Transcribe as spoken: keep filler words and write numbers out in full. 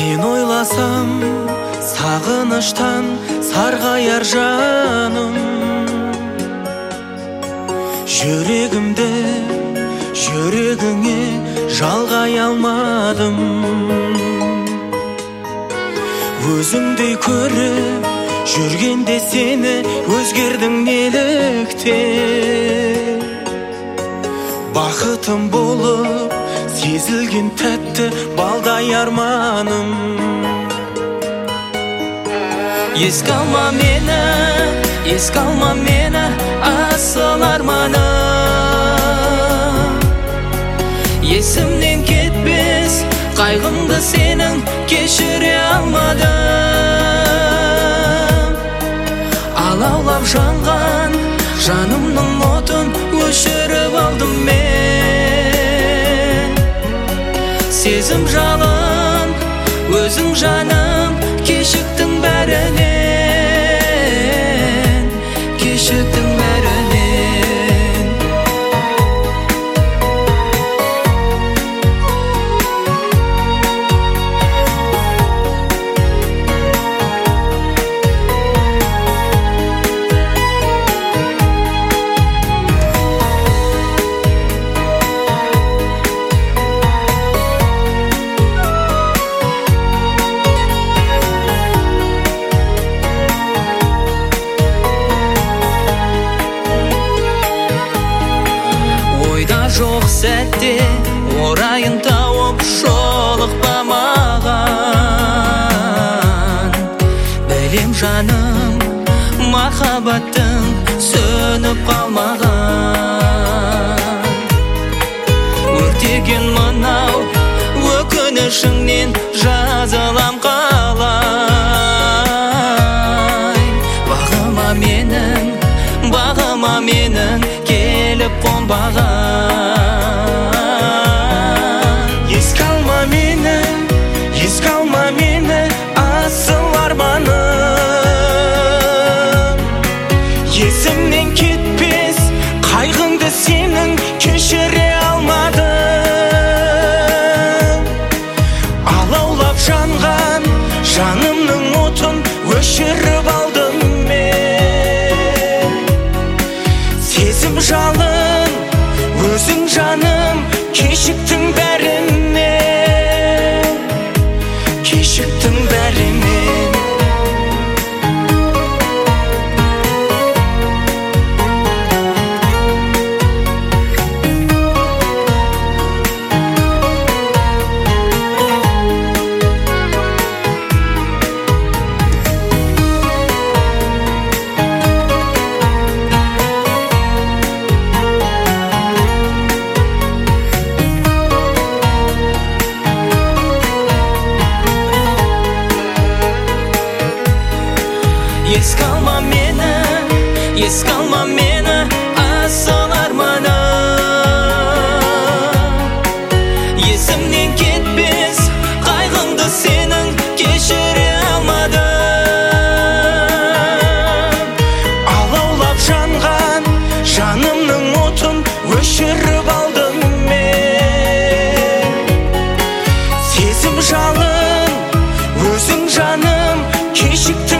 Сен ойласам сағыныштан сарғаяр жаным. Жүрегімді жүрегіңе жалғай алмадым. Өзіңдей көріп жүргенде сені өзгердің нелікте. Бақытым болып сезілген тәтті балдай арманым. Еске алма мені, еске алма мені, асыл арманым. Есімнен кетпес қайғымды сенің кешіре алмадым. Алаулап жанған жанымның отын өшіріп алдым мен. Сезім жалын, өзің жаным, кешіктің бәрінен, кешіктің бәрінен. Жоқ сәтте орайын тауып жолықпа маған. Білем жаным, махаббаттың сөніп қалмаған. Өртеген мынау өкінішіңнен жазылам қалай. Бағыма менің, бағыма менің келіп қонбаған. Еске алма мені, еске алма мені, асыл арманым. Есімнен кетпес қайғыңды сенің кешіре алмадым. Алаулап жанған жанымның отын өшіріп алдым мен. Сезім жалын, өзің жаным, кешіктің бәрінен, кешіктің бәрінен. Еске алма мені, еске алма мені, асыл арманым. Есімнен кетпес қайғыңды сенің кешіре алмадым. Алаулап жанған жанымның отын өшіріп алдым мен. Сезім жалын, өзің жаным, кешікті